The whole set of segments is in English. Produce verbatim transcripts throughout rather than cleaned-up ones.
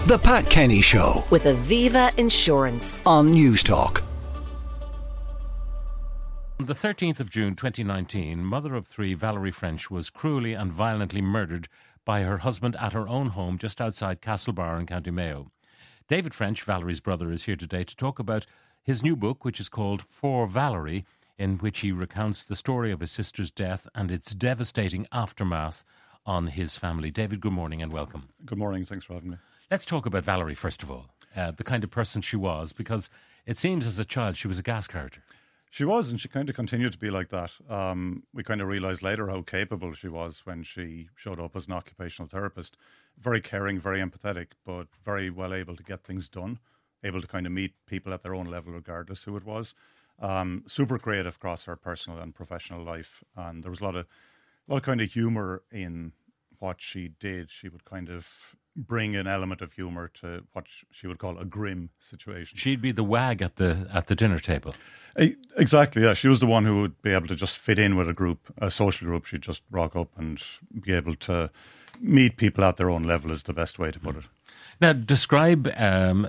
The Pat Kenny Show with Aviva Insurance on Newstalk. On the thirteenth of June twenty nineteen, mother of three Valerie French was cruelly and violently murdered by her husband at her own home just outside Castlebar in County Mayo. David French, Valerie's brother, is here today to talk about his new book, which is called For Valerie, in which he recounts the story of his sister's death and its devastating aftermath on his family. David, good morning and welcome. Good morning. Thanks for having me. Let's talk about Valerie, first of all, uh, the kind of person she was, because it seems as a child she was a gas character. She was, and she kind of continued to be like that. Um, we kind of realised later how capable she was when she showed up as an occupational therapist. Very caring, very empathetic, but very well able to get things done, able to kind of meet people at their own level regardless who it was. Um, super creative across her personal and professional life. And there was a lot of, a lot of kind of humour in what she did. She would kind of bring an element of humour to what she would call a grim situation. She'd be the wag at the at the dinner table. Exactly, yeah. She was the one who would be able to just fit in with a group, a social group. She'd just rock up and be able to meet people at their own level is the best way to put it. Now, describe, um,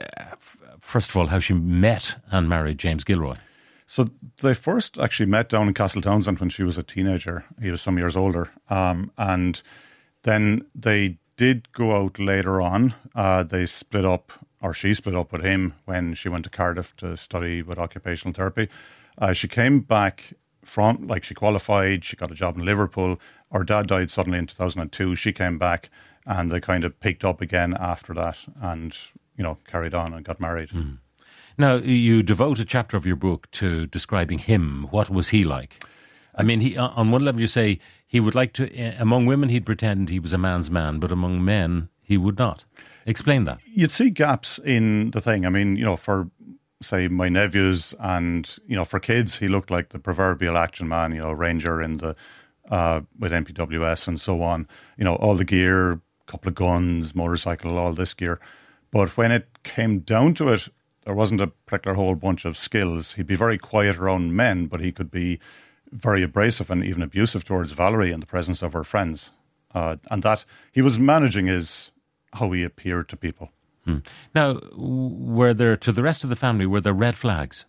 first of all, how she met and married James Gilroy. So they first actually met down in Castletownshend when she was a teenager. He was some years older. Um, and then they did go out later on. Uh, they split up, or she split up with him when she went to Cardiff to study with occupational therapy. Uh, she came back from, like she qualified, she got a job in Liverpool. Her dad died suddenly in two thousand two. She came back and they kind of picked up again after that and, you know, carried on and got married. Mm. Now, you devote a chapter of your book to describing him. What was he like? I mean, he, on one level you say he would like to, among women he'd pretend he was a man's man, but among men he would not. Explain that. You'd see gaps in the thing. I mean, you know, for, say, my nephews and, you know, for kids, he looked like the proverbial action man, you know, ranger in the, uh, with N P W S and so on. You know, all the gear, couple of guns, motorcycle, all this gear. But when it came down to it, there wasn't a particular whole bunch of skills. He'd be very quiet around men, but he could be very abrasive and even abusive towards Valerie in the presence of her friends. Uh, and that he was managing his how he appeared to people. Hmm. Now, were there, to the rest of the family, were there red flags?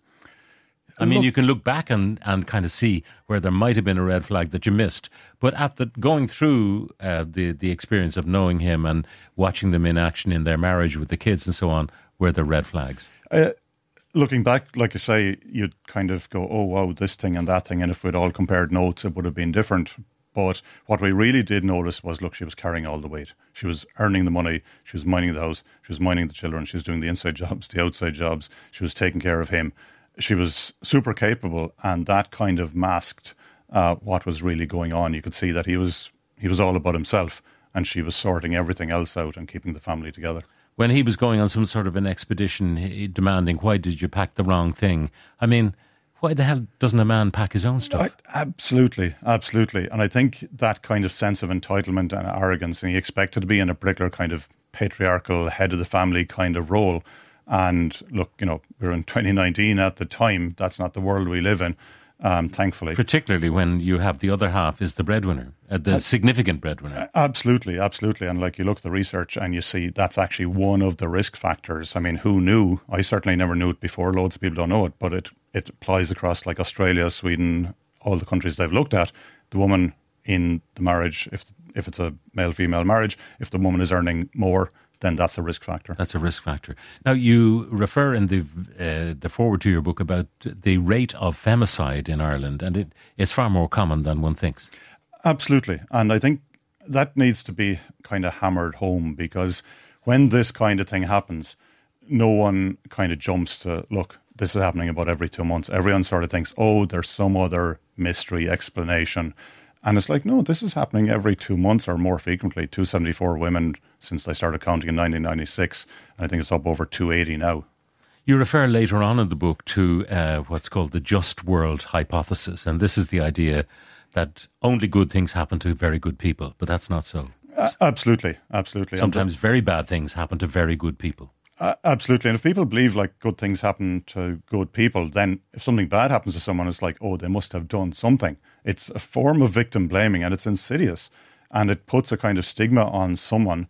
I mean, look, you can look back and, and kind of see where there might have been a red flag that you missed. But at the going through uh, the, the experience of knowing him and watching them in action in their marriage with the kids and so on, were there red flags? Uh, looking back, like I say, you'd kind of go, oh, wow, this thing and that thing. And if we'd all compared notes, it would have been different. But what we really did notice was, look, she was carrying all the weight. She was earning the money. She was minding the house. She was minding the children. She was doing the inside jobs, the outside jobs. She was taking care of him. She was super capable, and that kind of masked uh, what was really going on. You could see that he was he was all about himself, and she was sorting everything else out and keeping the family together. When he was going on some sort of an expedition, he, demanding, why did you pack the wrong thing? I mean, why the hell doesn't a man pack his own stuff? I, absolutely, absolutely. And I think that kind of sense of entitlement and arrogance, and he expected to be in a particular kind of patriarchal, head of the family kind of role. And look, you know, we're in twenty nineteen at the time. That's not the world we live in, um, thankfully. Particularly when you have the other half is the breadwinner, uh, the uh, significant breadwinner. Absolutely, absolutely. And like you look at the research and you see that's actually one of the risk factors. I mean, who knew? I certainly never knew it before. Loads of people don't know it, but it, it applies across like Australia, Sweden, all the countries they've looked at. The woman in the marriage, if if it's a male-female marriage, if the woman is earning more, then that's a risk factor. That's a risk factor. Now, you refer in the uh, the foreword to your book about the rate of femicide in Ireland, and it, it's far more common than one thinks. Absolutely. And I think that needs to be kind of hammered home, because when this kind of thing happens, no one kind of jumps to, look, this is happening about every two months. Everyone sort of thinks, oh, there's some other mystery explanation. And it's like, no, this is happening every two months or more frequently. two hundred seventy-four women since I started counting in nineteen ninety-six. And I think it's up over two hundred eighty now. You refer later on in the book to uh, what's called the just world hypothesis. And this is the idea that only good things happen to very good people. But that's not so. Uh, absolutely, absolutely. Sometimes very bad things happen to very good people. Uh, absolutely. And if people believe like good things happen to good people, then if something bad happens to someone, it's like, oh, they must have done something. It's a form of victim blaming, and it's insidious. And it puts a kind of stigma on someone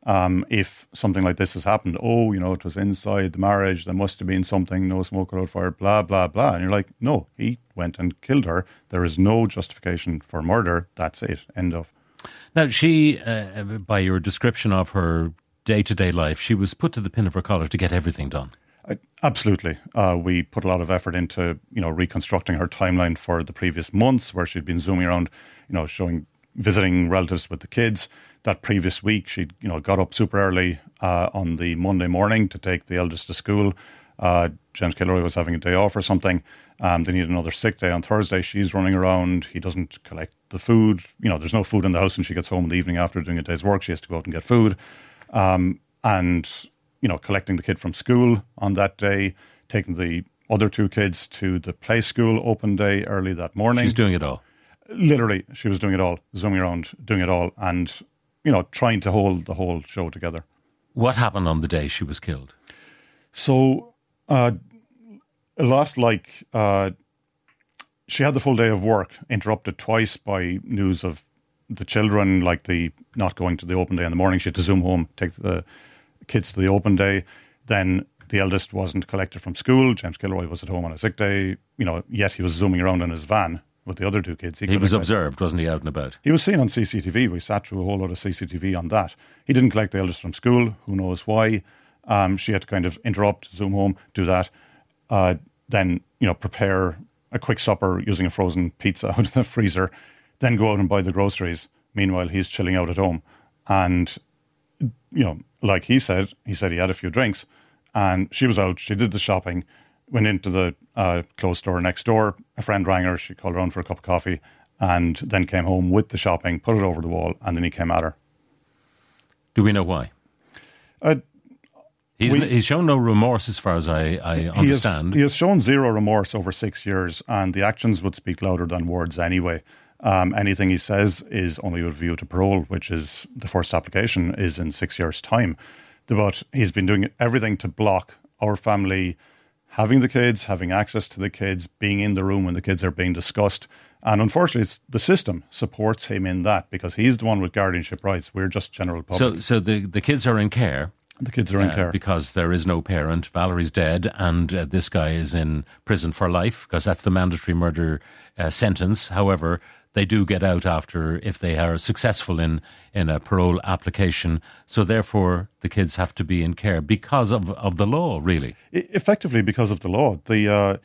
Um, if something like this has happened, oh, you know, it was inside the marriage, there must have been something, no smoke without fire, blah, blah, blah. And you're like, no, he went and killed her. There is no justification for murder. That's it. End of. Now, she, uh, by your description of her day-to-day life, she was put to the pin of her collar to get everything done. Uh, absolutely. Uh, we put a lot of effort into, you know, reconstructing her timeline for the previous months where she'd been zooming around, you know, showing, visiting relatives with the kids. That previous week, she, you know, got up super early uh, on the Monday morning to take the eldest to school. Uh, James Kilroy was having a day off or something. Um, they need another sick day on Thursday. She's running around. He doesn't collect the food. You know, there's no food in the house when she gets home in the evening after doing a day's work. She has to go out and get food. Um, and, you know, collecting the kid from school on that day, taking the other two kids to the play school open day early that morning. She's doing it all. Literally, she was doing it all, zooming around, doing it all, and, you know, trying to hold the whole show together. What happened on the day she was killed? So, uh, a lot like uh, she had the full day of work interrupted twice by news of the children, like the not going to the open day in the morning. She had to zoom home, take the kids to the open day. Then the eldest wasn't collected from school. James Kilroy was at home on a sick day, you know, yet he was zooming around in his van with the other two kids. He, he was observed, wasn't he, out and about? He was seen on C C T V. We sat through a whole lot of C C T V on that. He didn't collect the eldest from school. Who knows why? Um, she had to kind of interrupt, zoom home, do that. Uh, then, you know, prepare a quick supper using a frozen pizza out of the freezer. Then go out and buy the groceries. Meanwhile, he's chilling out at home. And, you know, like he said, he said he had a few drinks. And she was out. She did the shopping. Went into the uh, clothes store next door. A friend rang her. She called around for a cup of coffee and then came home with the shopping, put it over the wall, and then he came at her. Do we know why? Uh, he's, we, he's shown no remorse as far as I, I he understand. Has, he has shown zero remorse over six years, and the actions would speak louder than words anyway. Um, anything he says is only with view to parole, which is the first application is in six years' time. But he's been doing everything to block our family having the kids, having access to the kids, being in the room when the kids are being discussed. And unfortunately, it's the system supports him in that because he's the one with guardianship rights. We're just general public. So so the, the kids are in care. The kids are in uh, care. Because there is no parent. Valerie's dead and uh, this guy is in prison for life because that's the mandatory murder uh, sentence. However, they do get out after if they are successful in, in a parole application. So therefore, the kids have to be in care because of, of the law, really. Effectively, because of the law. The uh,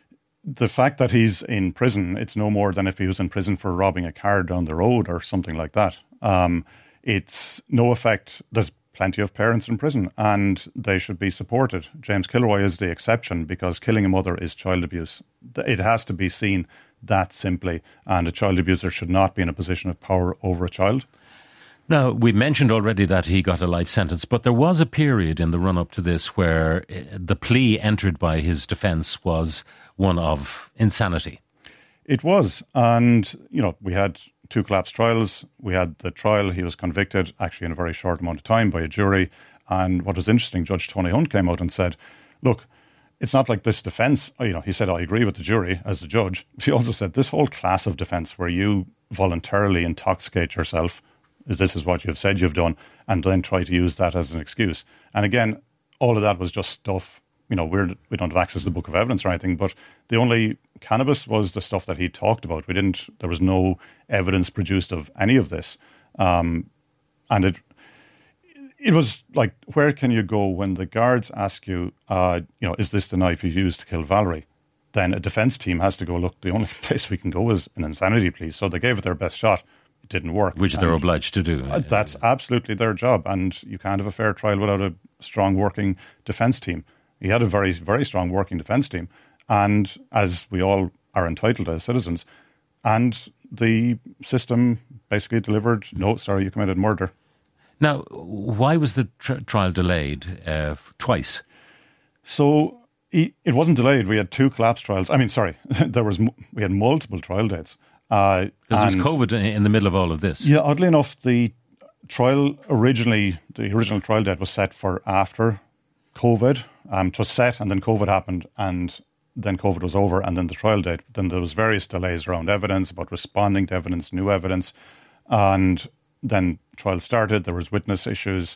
the fact that he's in prison, it's no more than if he was in prison for robbing a car down the road or something like that. Um, it's no effect. There's plenty of parents in prison and they should be supported. James Kilroy is the exception because killing a mother is child abuse. It has to be seen that simply, and a child abuser should not be in a position of power over a child. Now, we mentioned already that he got a life sentence, but there was a period in the run-up to this where the plea entered by his defence was one of insanity. It was, and, you know, we had two collapsed trials. We had the trial, he was convicted, actually in a very short amount of time, by a jury, and what was interesting, Judge Tony Hunt came out and said, look, it's not like this defence, you know, he said, I agree with the jury as the judge. He also said this whole class of defence where you voluntarily intoxicate yourself, this is what you've said you've done, and then try to use that as an excuse. And again, all of that was just stuff, you know, we're, we don't have access to the book of evidence or anything, but the only cannabis was the stuff that he talked about. We didn't, there was no evidence produced of any of this. Um, and it, It was like, where can you go when the guards ask you, uh, you know, is this the knife you used to kill Valerie? Then a defence team has to go, look, the only place we can go is an insanity plea. So they gave it their best shot. It didn't work. Which they're and obliged to do. Uh, that's absolutely their job. And you can't have a fair trial without a strong working defence team. He had a very, very strong working defence team. And as we all are entitled as citizens, and the system basically delivered, no, sorry, you committed murder. Now, why was the tr- trial delayed uh, twice? So he, it wasn't delayed. We had two collapse trials. I mean, sorry, there was we had multiple trial dates. Because uh, there was COVID in the middle of all of this. Yeah, oddly enough, the trial originally, the original trial date was set for after COVID. Um, it was set, and then COVID happened, and then COVID was over, and then the trial date. Then there was various delays around evidence, about responding to evidence, new evidence, and then trial started. There was witness issues.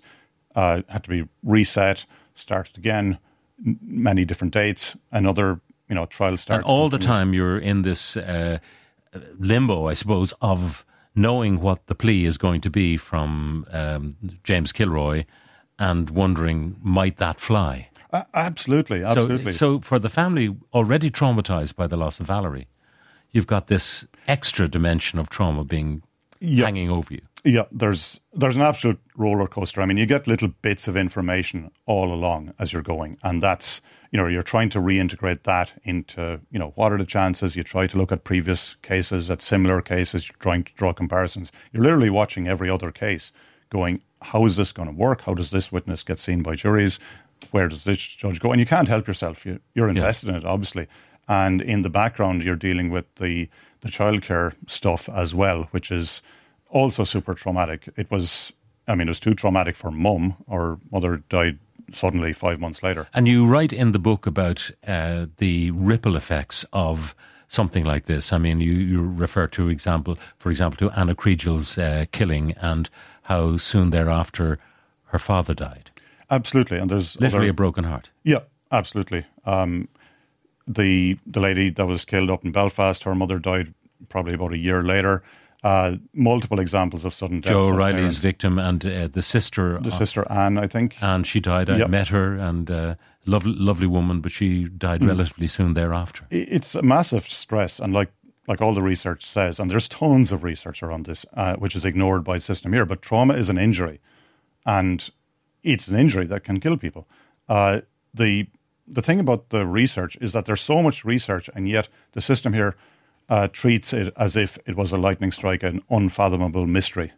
uh, had to be reset, started again, n- many different dates, another, you know, trial starts. And all the time you're in this uh, limbo, I suppose, of knowing what the plea is going to be from um, James Kilroy and wondering, might that fly? Uh, absolutely, absolutely. So, so for the family already traumatised by the loss of Valerie, you've got this extra dimension of trauma being yeah. hanging over you. Yeah, there's there's an absolute roller coaster. I mean, you get little bits of information all along as you're going, and that's, you know, you're trying to reintegrate that into, you know, what are the chances? You try to look at previous cases, at similar cases, you're trying to draw comparisons. You're literally watching every other case, going, how is this going to work? How does this witness get seen by juries? Where does this judge go? And you can't help yourself. You, you're invested yeah. in it, obviously. And in the background, you're dealing with the, the childcare stuff as well, which is also super traumatic. It was, I mean, it was too traumatic for mum. Her mother died suddenly five months later. And you write in the book about uh, the ripple effects of something like this. I mean, you, you refer to example, for example, to Anna Creedgel's uh, killing and how soon thereafter her father died. Absolutely, and there's literally other, a broken heart. Yeah, absolutely. Um, the the lady that was killed up in Belfast, her mother died probably about a year later. Uh, multiple examples of sudden deaths. Joe of O'Reilly's parents. victim and uh, the sister, the uh, sister Anne, I think, and she died. I yep. met her, and uh, lovely, lovely woman, but she died mm. relatively soon thereafter. It's a massive stress, and like like all the research says, and there's tons of research around this, uh, which is ignored by the system here. But trauma is an injury, and it's an injury that can kill people. Uh, the the thing about the research is that there's so much research, and yet the system here uh, treats it as if it was a lightning strike, an unfathomable mystery.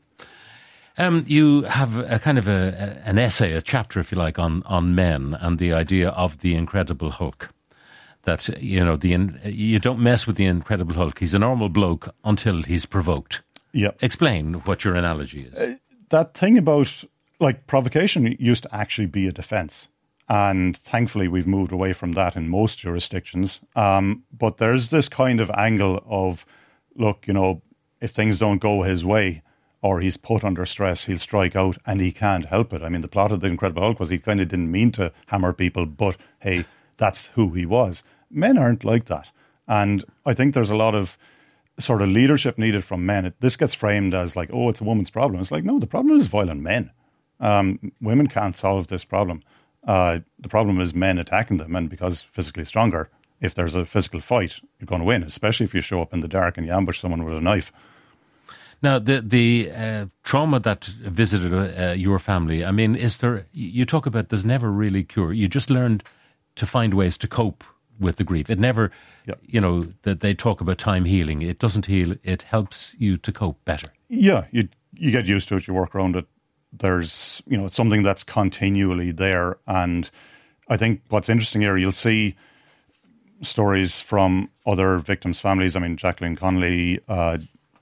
Um, you have a kind of a, an essay, a chapter, if you like, on, on men and the idea of the Incredible Hulk. That, you know, the you don't mess with the Incredible Hulk. He's a normal bloke until he's provoked. Yeah. Explain what your analogy is. Uh, that thing about, like, provocation used to actually be a defence. And thankfully, we've moved away from that in most jurisdictions. Um, but there's this kind of angle of, look, you know, if things don't go his way or he's put under stress, he'll strike out and he can't help it. I mean, the plot of The Incredible Hulk was he kind of didn't mean to hammer people, but hey, that's who he was. Men aren't like that. And I think there's a lot of sort of leadership needed from men. It, this gets framed as like, oh, it's a woman's problem. It's like, no, the problem is violent men. Um, women can't solve this problem. Uh, the problem is men attacking them, and because physically stronger, if there's a physical fight, you're going to win, especially if you show up in the dark and you ambush someone with a knife. Now, the the uh, trauma that visited uh, your family, I mean, is there, you talk about there's never really cure. You just learned to find ways to cope with the grief. It never, yeah. you know, that they talk about time healing. It doesn't heal. It helps you to cope better. Yeah, you you get used to it, you work around it. There's, you know, it's something that's continually there. And I think what's interesting here, you'll see stories from other victims' families. I mean, Jacqueline Connolly. Uh,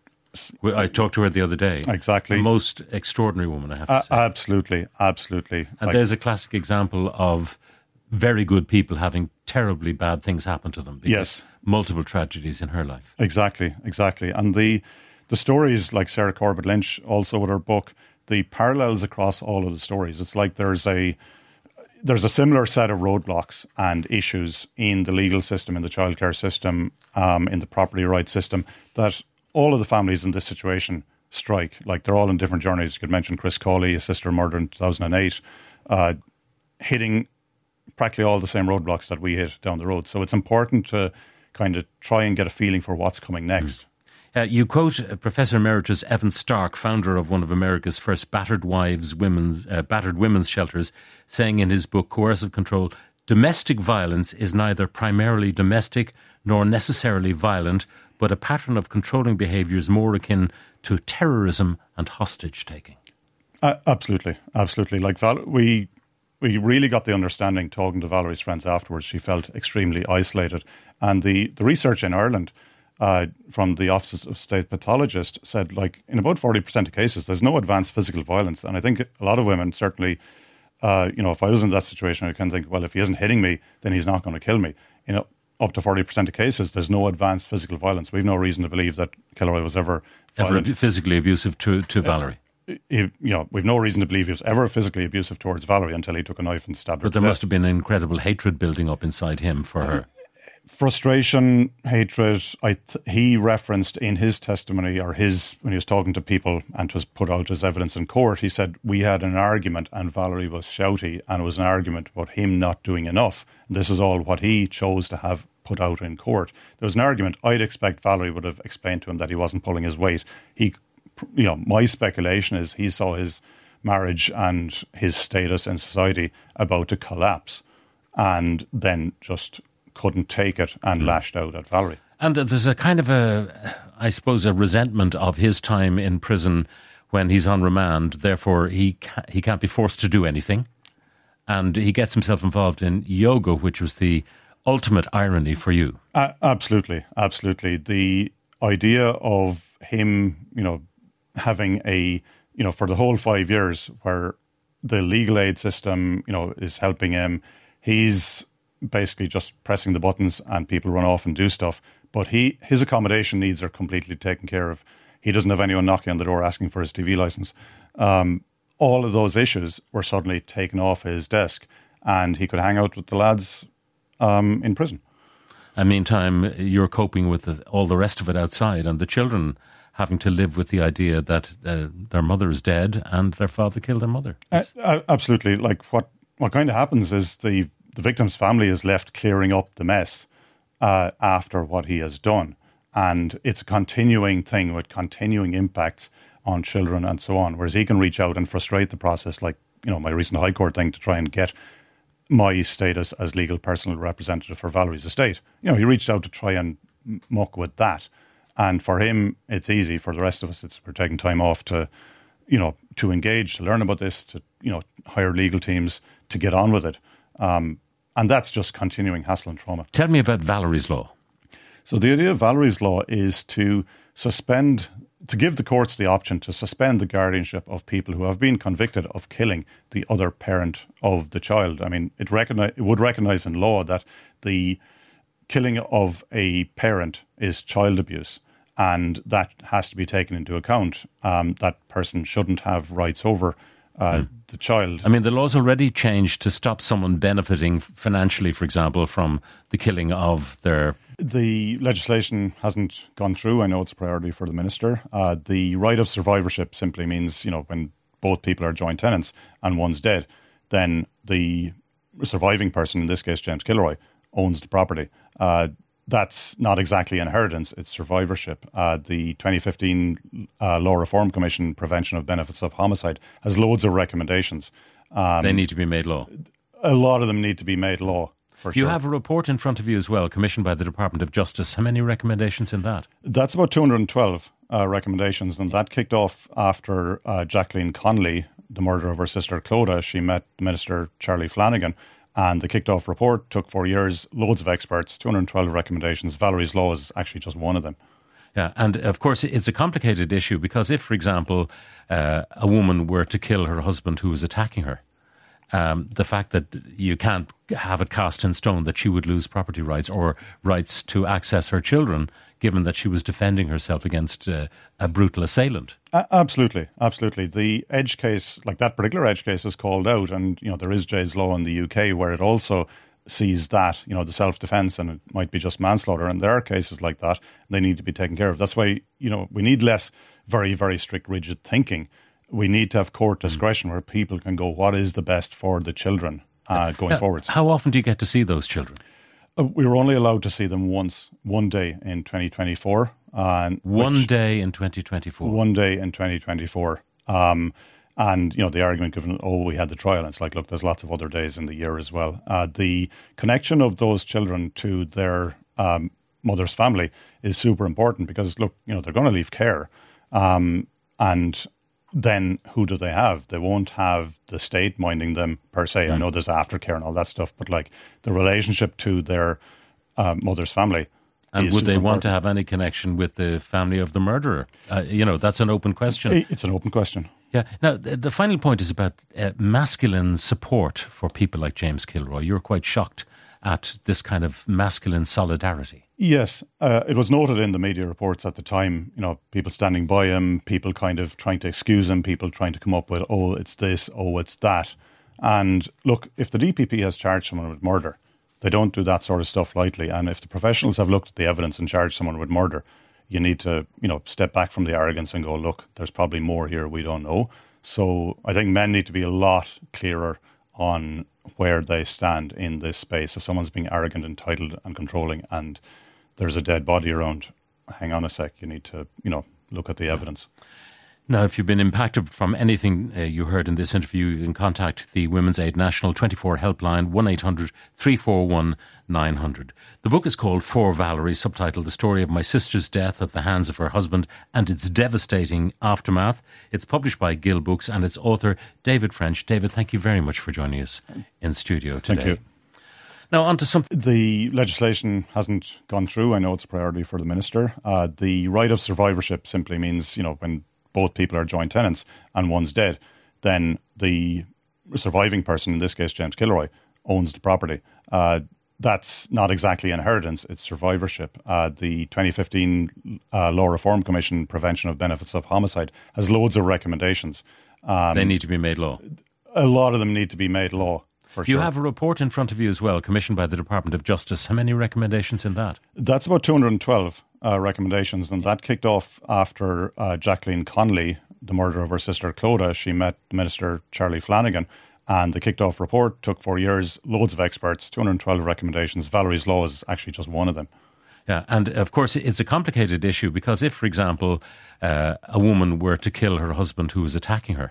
I talked to her the other day. Exactly. A most extraordinary woman, I have to uh, say. Absolutely, absolutely. And like, there's a classic example of very good people having terribly bad things happen to them. Because yes. Multiple tragedies in her life. Exactly, exactly. And the the stories, like Sarah Corbett Lynch, also with her book, the parallels across all of the stories. It's like there's a there's a similar set of roadblocks and issues in the legal system, in the childcare system, um, in the property rights system, that all of the families in this situation strike. Like, they're all in different journeys. You could mention Chris Cawley, a sister murdered in two thousand eight, uh, hitting practically all the same roadblocks that we hit down the road. So it's important to kind of try and get a feeling for what's coming next. Mm. Uh, you quote uh, Professor Emeritus Evan Stark, founder of one of America's first battered wives, women's uh, battered women's shelters, saying in his book Coercive Control, domestic violence is neither primarily domestic nor necessarily violent, but a pattern of controlling behaviours more akin to terrorism and hostage-taking. Uh, absolutely, absolutely. Like Val- we, we really got the understanding talking to Valerie's friends afterwards. She felt extremely isolated, and the the research in Ireland. Uh, from the Office of State Pathologist said, like, in about forty percent of cases, there's no advanced physical violence. And I think a lot of women certainly, uh, you know, if I was in that situation, I can think, well, if he isn't hitting me, then he's not going to kill me. You know, up to forty percent of cases, there's no advanced physical violence. We've no reason to believe that Kilroy was ever violent. Ever physically abusive to, to Valerie. he, you know, we've no reason to believe he was ever physically abusive towards Valerie until he took a knife and stabbed her. But there to must death. have been incredible hatred building up inside him for her. Frustration, hatred. I th- he referenced in his testimony, or his when he was talking to people and it was put out as evidence in court, he said, we had an argument and Valerie was shouty and it was an argument about him not doing enough. And this is all what he chose to have put out in court. There was an argument. I'd expect Valerie would have explained to him that he wasn't pulling his weight. He, you know, my speculation is he saw his marriage and his status in society about to collapse and then just couldn't take it and mm. lashed out at Valerie. And there's a kind of a, I suppose, a resentment of his time in prison when he's on remand. Therefore, he ca- he can't be forced to do anything. And he gets himself involved in yoga, which was the ultimate irony for you. Uh, absolutely, absolutely. The idea of him, you know, having a, you know, for the whole five years where the legal aid system, you know, is helping him, he's basically just pressing the buttons and people run off and do stuff. But he his accommodation needs are completely taken care of. He doesn't have anyone knocking on the door asking for his T V license. Um, all of those issues were suddenly taken off his desk and he could hang out with the lads um, in prison. And meantime, you're coping with the, all the rest of it outside and the children having to live with the idea that uh, their mother is dead and their father killed their mother. Uh, uh, absolutely. Like what, what kind of happens is the The victim's family is left clearing up the mess uh, after what he has done. And it's a continuing thing with continuing impacts on children and so on, whereas he can reach out and frustrate the process, like, you know, my recent High Court thing to try and get my status as legal personal representative for Valerie's estate. You know, he reached out to try and muck with that. And for him, it's easy. For the rest of us, it's we're taking time off to, you know, to engage, to learn about this, to, you know, hire legal teams to get on with it. Um, And that's just continuing hassle and trauma. Tell me about Valerie's Law. So the idea of Valerie's Law is to suspend, to give the courts the option to suspend the guardianship of people who have been convicted of killing the other parent of the child. I mean, it, recognize, it would recognise in law that the killing of a parent is child abuse, and that has to be taken into account. Um, that person shouldn't have rights over Uh, mm. the child. I mean, the law's already changed to stop someone benefiting financially, for example, from the killing of their... The legislation hasn't gone through. I know it's a priority for the minister. Uh, the right of survivorship simply means, you know, when both people are joint tenants and one's dead, then the surviving person, in this case James Kilroy, owns the property. Uh, that's not exactly inheritance, it's survivorship. Uh, the twenty fifteen uh, Law Reform Commission Prevention of Benefits of Homicide has loads of recommendations. Um, they need to be made law. A lot of them need to be made law, for you sure. have a report in front of you as well, commissioned by the Department of Justice. How many recommendations in that? That's about two hundred twelve uh, recommendations, and that kicked off after uh, Jacqueline Connolly, the murder of her sister Clodagh. She met Minister Charlie Flanagan. And the kicked off report took four years, loads of experts, two hundred twelve recommendations. Valerie's Law is actually just one of them. Yeah, and of course it's a complicated issue because if, for example, uh, a woman were to kill her husband who was attacking her, um, the fact that you can't have it cast in stone that she would lose property rights or rights to access her children, given that she was defending herself against uh, a brutal assailant. Uh, absolutely, absolutely. The Edge case, like that particular Edge case, is called out, and you know there is Jay's Law in the U K where it also sees that, you know, the self-defence, and it might be just manslaughter, and there are cases like that. They need to be taken care of. That's why, you know, we need less very, very strict, rigid thinking. We need to have court discretion mm. where people can go, what is the best for the children uh, going now, forwards? How often do you get to see those children? Uh, we were only allowed to see them once, one day in twenty twenty-four. Uh, one day in twenty twenty-four? One day in twenty twenty-four. Um, and, you know, the argument given, oh, we had the trial. And it's like, look, there's lots of other days in the year as well. Uh, the connection of those children to their um, mother's family is super important because, look, you know, they're going to leave care. Um, and then who do they have? They won't have the state minding them per se. Mm. I know there's aftercare and all that stuff, but like the relationship to their uh, mother's family. And would they important. want to have any connection with the family of the murderer? Uh, you know, that's an open question. It's an open question. Yeah. Now, the, the final point is about uh, masculine support for people like James Kilroy. You're quite shocked at this kind of masculine solidarity. Yes, uh, it was noted in the media reports at the time, you know, people standing by him, people kind of trying to excuse him, people trying to come up with, oh, it's this, oh, it's that. And look, if the D P P has charged someone with murder, they don't do that sort of stuff lightly. And if the professionals have looked at the evidence and charged someone with murder, you need to, you know, step back from the arrogance and go, look, there's probably more here we don't know. So I think men need to be a lot clearer on where they stand in this space. If someone's being arrogant, entitled and controlling and there's a dead body around, hang on a sec, you need to, you know, look at the evidence. Now, if you've been impacted from anything uh, you heard in this interview, you can contact the Women's Aid National twenty-four helpline, one eight hundred three four one nine hundred. The book is called For Valerie, subtitled The Story of My Sister's Death at the Hands of Her Husband and Its Devastating Aftermath. It's published by Gill Books and its author, David French. David, thank you very much for joining us in studio today. Thank you. Now, on to something. The legislation hasn't gone through. I know it's a priority for the minister. Uh, the right of survivorship simply means, you know, when both people are joint tenants and one's dead, then the surviving person, in this case James Kilroy, owns the property. Uh, that's not exactly inheritance, it's survivorship. Uh, the twenty fifteen uh, Law Reform Commission Prevention of Benefits of Homicide has loads of recommendations. Um, they need to be made law. A lot of them need to be made law. For you sure. have a report in front of you as well, commissioned by the Department of Justice. How many recommendations in that? That's about two hundred twelve uh, recommendations, and that kicked off after uh, Jacqueline Connolly, the murder of her sister Clodagh. She met Minister Charlie Flanagan, and the kicked off report took four years, loads of experts, two hundred twelve recommendations. Valerie's Law is actually just one of them. Yeah, and of course it's a complicated issue because if, for example, uh, a woman were to kill her husband who was attacking her,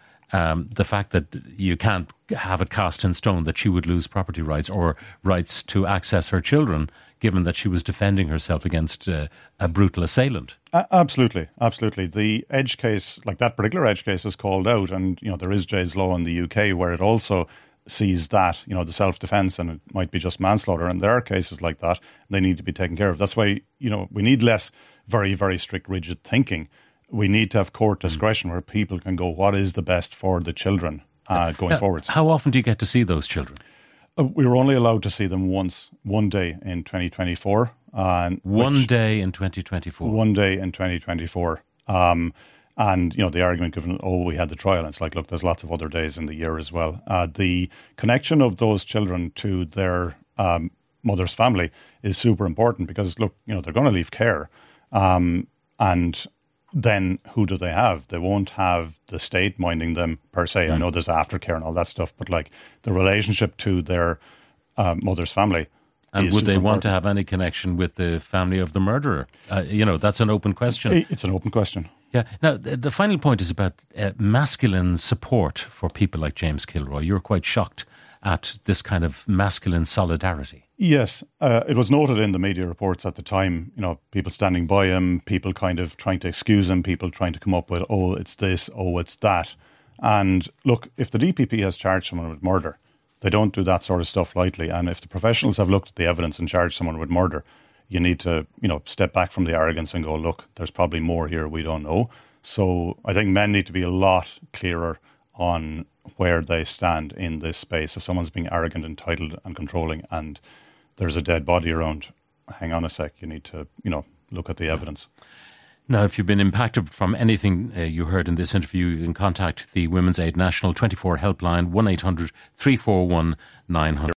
Um, the fact that you can't have it cast in stone that she would lose property rights or rights to access her children, given that she was defending herself against uh, a brutal assailant. Uh, absolutely, absolutely. The Edge case, like that particular Edge case, is called out, and you know there is Jay's Law in the U K where it also sees that, you know, the self-defence and it might be just manslaughter, and there are cases like that. They need to be taken care of. That's why, you know, we need less very, very strict, rigid thinking. We need to have court discretion where people can go, what is the best for the children uh, going now, forwards? How often do you get to see those children? Uh, we were only allowed to see them once, one day in twenty twenty-four. Uh, one day in twenty twenty-four? One day in twenty twenty-four. Um, and, you know, the argument given, oh, we had the trial. And it's like, look, there's lots of other days in the year as well. Uh, the connection of those children to their um, mother's family is super important because, look, you know, they're going to leave care. Um, and then who do they have? They won't have the state minding them per se. Mm. I know there's aftercare and all that stuff, but like the relationship to their uh, mother's family. And would they want to have any connection with the family of the murderer? Uh, you know, that's an open question. It's an open question. Yeah. Now, the, the final point is about uh, masculine support for people like James Kilroy. You're quite shocked at this kind of masculine solidarity. Yes, uh, it was noted in the media reports at the time, you know, people standing by him, people kind of trying to excuse him, people trying to come up with, oh, it's this, oh, it's that. And look, if the D P P has charged someone with murder, they don't do that sort of stuff lightly. And if the professionals have looked at the evidence and charged someone with murder, you need to, you know, step back from the arrogance and go, look, there's probably more here we don't know. So I think men need to be a lot clearer on where they stand in this space. If someone's being arrogant, entitled and controlling and there's a dead body around, hang on a sec, you need to, you know, look at the evidence. Now, if you've been impacted from anything uh, you heard in this interview, you can contact the Women's Aid National twenty-four helpline, one eight hundred three four one nine hundred.